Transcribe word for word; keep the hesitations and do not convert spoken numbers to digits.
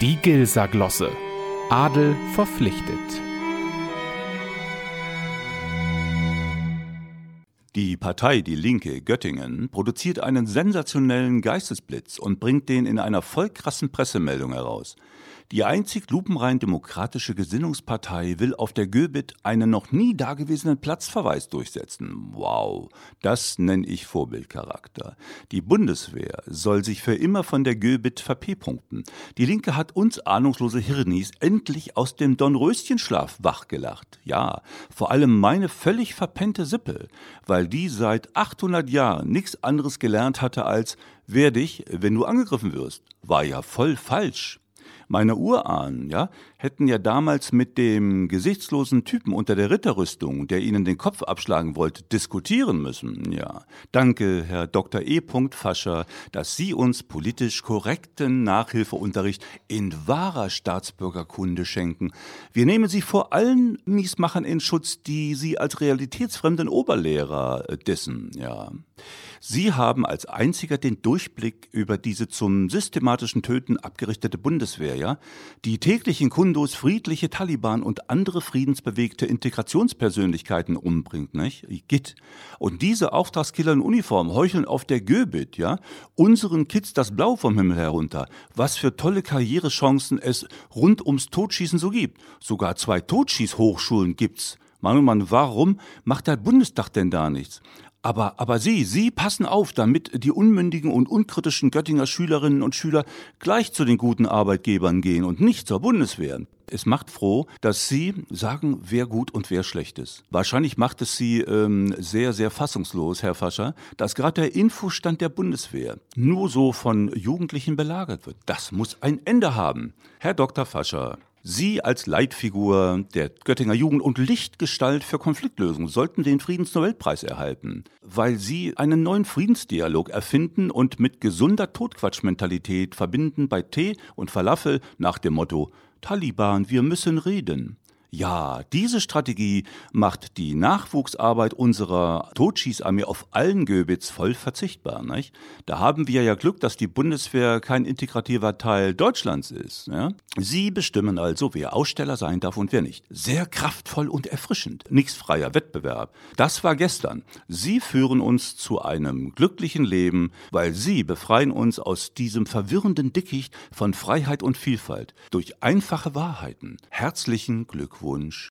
Die Gilser Glosse. Adel verpflichtet. Die Partei Die Linke Göttingen produziert einen sensationellen Geistesblitz und bringt den in einer voll krassen Pressemeldung heraus. Die einzig lupenrein demokratische Gesinnungspartei will auf der Göbit einen noch nie dagewesenen Platzverweis durchsetzen. Wow, das nenne ich Vorbildcharakter. Die Bundeswehr soll sich für immer von der Göbit verp-punkten. Die Linke hat uns ahnungslose Hirnis endlich aus dem Dornröschenschlaf wachgelacht. Ja, vor allem meine völlig verpennte Sippe, weil die seit achthundert Jahren nichts anderes gelernt hatte als: wehr dich, wenn du angegriffen wirst. War ja voll falsch. Meine Urahnen, ja, hätten ja damals mit dem gesichtslosen Typen unter der Ritterrüstung, der ihnen den Kopf abschlagen wollte, diskutieren müssen. Ja, danke, Herr Doktor E. Fascher, dass Sie uns politisch korrekten Nachhilfeunterricht in wahrer Staatsbürgerkunde schenken. Wir nehmen Sie vor allen Miesmachern in Schutz, die Sie als realitätsfremden Oberlehrer äh, dissen. Ja. Sie haben als einziger den Durchblick über diese zum systematischen Töten abgerichtete Bundeswehr, ja, die täglich in Kunduz friedliche Taliban und andere friedensbewegte Integrationspersönlichkeiten umbringt, nicht? Gitt. Und diese Auftragskiller in Uniform heucheln auf der Göbit, ja, unseren Kids das Blau vom Himmel herunter. Was für tolle Karrierechancen es rund ums Totschießen so gibt. Sogar zwei Totschießhochschulen gibt's. Mann, oh Mann, warum macht der Bundestag denn da nichts? Aber, aber Sie, Sie passen auf, damit die unmündigen und unkritischen Göttinger Schülerinnen und Schüler gleich zu den guten Arbeitgebern gehen und nicht zur Bundeswehr. Es macht froh, dass Sie sagen, wer gut und wer schlecht ist. Wahrscheinlich macht es Sie ähm, sehr, sehr fassungslos, Herr Fascher, dass gerade der Infostand der Bundeswehr nur so von Jugendlichen belagert wird. Das muss ein Ende haben. Herr Doktor Fascher, Sie als Leitfigur der Göttinger Jugend und Lichtgestalt für Konfliktlösung sollten den Friedensnobelpreis erhalten, weil Sie einen neuen Friedensdialog erfinden und mit gesunder Totquatschmentalität verbinden bei Tee und Falafel nach dem Motto: Taliban, wir müssen reden. Ja, diese Strategie macht die Nachwuchsarbeit unserer Totschießarmee auf allen Göbits voll verzichtbar, nicht? Da haben wir ja Glück, dass die Bundeswehr kein integrativer Teil Deutschlands ist. Ja? Sie bestimmen also, wer Aussteller sein darf und wer nicht. Sehr kraftvoll und erfrischend. Nichts freier Wettbewerb. Das war gestern. Sie führen uns zu einem glücklichen Leben, weil Sie befreien uns aus diesem verwirrenden Dickicht von Freiheit und Vielfalt durch einfache Wahrheiten. Herzlichen Glückwunsch. Wunsch.